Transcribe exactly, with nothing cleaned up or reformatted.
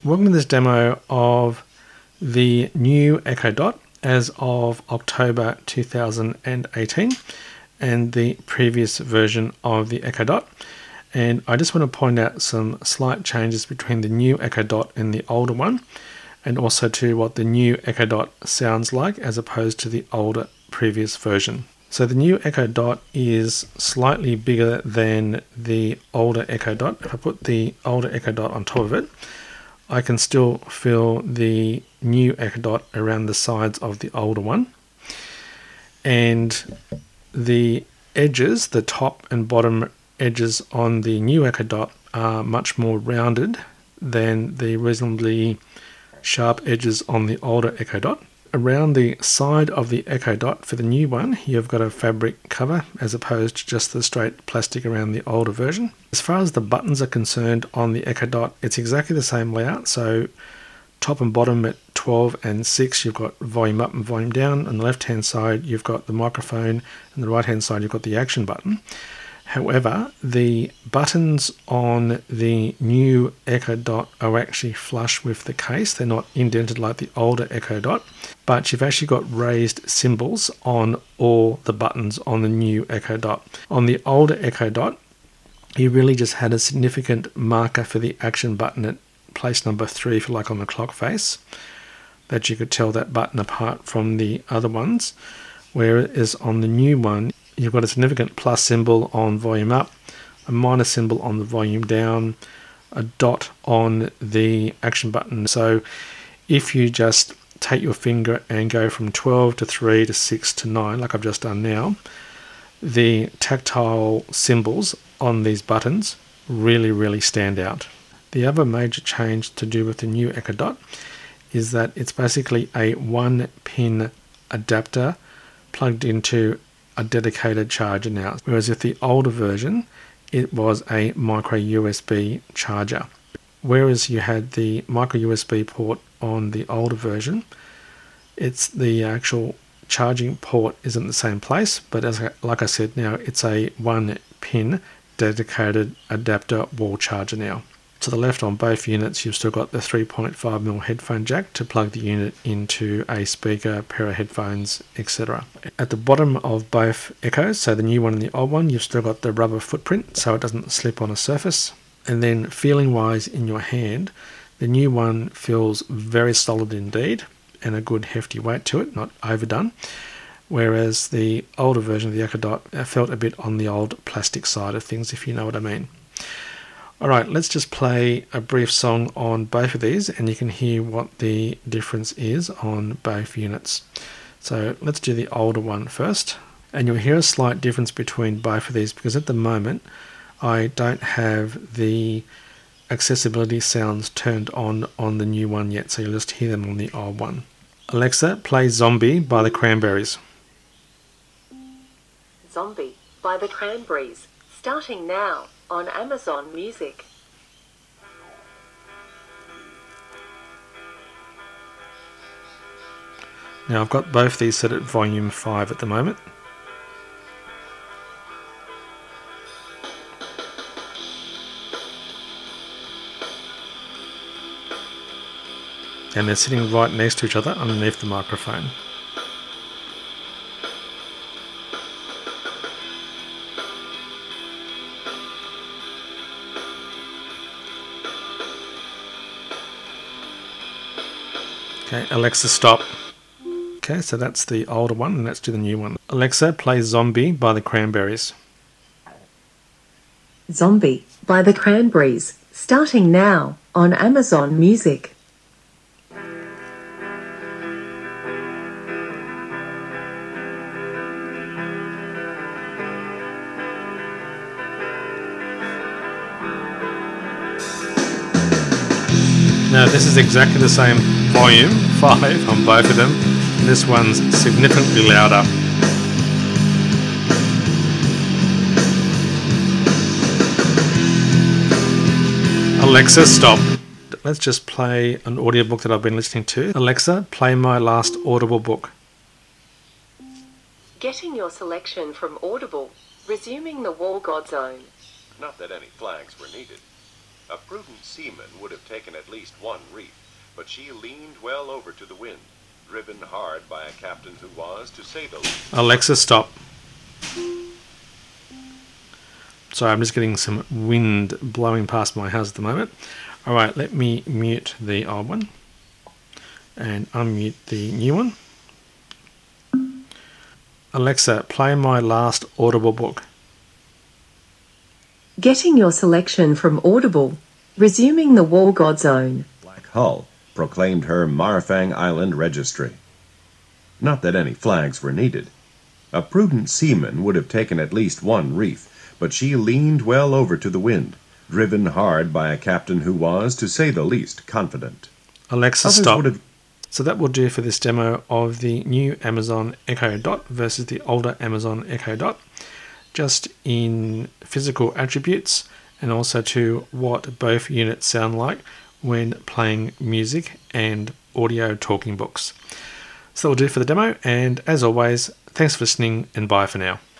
Welcome to this demo of the new Echo Dot as of October two thousand eighteen and the previous version of the Echo Dot. And I just want to point out some slight changes between the new Echo Dot and the older one, and also to what the new Echo Dot sounds like as opposed to the older previous version. So the new Echo Dot is slightly bigger than the older Echo Dot. If I put the older Echo Dot on top of it, I can still feel the new Echo Dot around the sides of the older one. And the edges, the top and bottom edges on the new Echo Dot are much more rounded than the reasonably sharp edges on the older Echo Dot. Around the side of the Echo Dot for the new one, you've got a fabric cover as opposed to just the straight plastic around the older version. As far as the buttons are concerned on the Echo Dot, it's exactly the same layout. So top and bottom at twelve and six, you've got volume up and volume down. On the left hand side, you've got the microphone, and the right hand side, you've got the action button. However, the buttons on the new Echo Dot are actually flush with the case. They're not indented like the older Echo Dot, but you've actually got raised symbols on all the buttons on the new Echo Dot. On the older Echo Dot, you really just had a significant marker for the action button at place number three, if you like, on the clock face, that you could tell that button apart from the other ones, whereas on the new one, you've got a significant plus symbol on volume up, a minus symbol on the volume down, a dot on the action button. So if you just take your finger and go from twelve to three to six to nine, like I've just done now, the tactile symbols on these buttons really, really stand out. The other major change to do with the new Echo Dot is that it's basically a one pin adapter plugged into a dedicated charger now, whereas with the older version it was a micro U S B charger. Whereas you had the micro U S B port on the older version, it's the actual charging port isn't the same place, but as I, like I said, now it's a one pin dedicated adapter wall charger now. To the left on both units, you've still got the three point five millimeter headphone jack to plug the unit into a speaker, pair of headphones, et cetera. At the bottom of both Echoes, so the new one and the old one, you've still got the rubber footprint so it doesn't slip on a surface. And then feeling wise in your hand, the new one feels very solid indeed and a good hefty weight to it, not overdone. Whereas the older version of the Echo Dot felt a bit on the old plastic side of things, if you know what I mean. Alright, let's just play a brief song on both of these and you can hear what the difference is on both units. So let's do the older one first. And you'll hear a slight difference between both of these because at the moment I don't have the accessibility sounds turned on on the new one yet, so you'll just hear them on the old one. Alexa, play Zombie by the Cranberries. Zombie by the Cranberries, starting now on Amazon Music. Now I've got both these set at volume five at the moment. And they're sitting right next to each other underneath the microphone. Okay, Alexa, stop. Okay, so that's the older one, and let's do the new one. Alexa, play Zombie by the Cranberries. Zombie by the Cranberries, starting now on Amazon Music. Now this is exactly the same volume, five on both of them. This one's significantly louder. Alexa, stop. Let's just play an audiobook that I've been listening to. Alexa, play my last Audible book. Getting your selection from Audible, resuming the War God Zone. Not that any flags were needed. A prudent seaman would have taken at least one reef, but she leaned well over to the wind, driven hard by a captain who was, to say the least... Alexa, stop. Sorry, I'm just getting some wind blowing past my house at the moment. All right, let me mute the old one and unmute the new one. Alexa, play my last Audible book. Getting your selection from Audible. Resuming the War God Zone. Black Hull proclaimed her Marfang Island registry. Not that any flags were needed. A prudent seaman would have taken at least one reef, but she leaned well over to the wind, driven hard by a captain who was, to say the least, confident. Alexa, Others stop. would have... So that will do for this demo of the new Amazon Echo Dot versus the older Amazon Echo Dot, just in physical attributes and also to what both units sound like when playing music and audio talking books. So that will do for the demo, and as always, thanks for listening and bye for now.